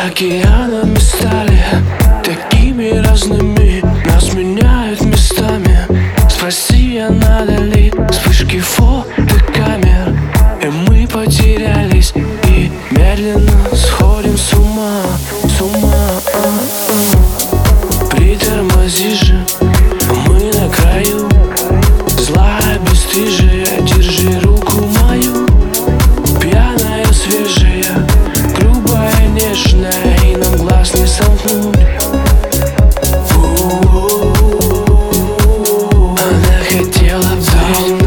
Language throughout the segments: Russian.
Океанами стали такими разными, нас меняют местами. Спроси, а надо ли вспышки фотокамер. И мы потерялись и медленно сходим с ума, с ума. Притормози же, мы на краю. Злая, бесстыжая, держи руку мою. Пьяная, свежая, грубая, нежная, и нам глаз не сомкнуть. Она хотела быть,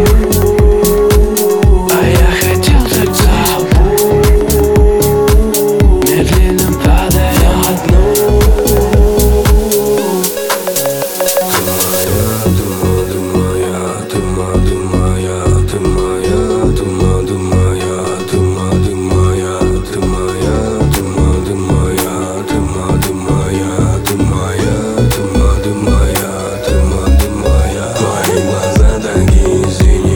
а я хотел так быть. Медленно падая на дно.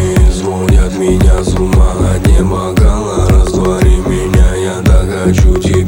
Меня с ума от небокала, раствори меня, я так хочу тебя.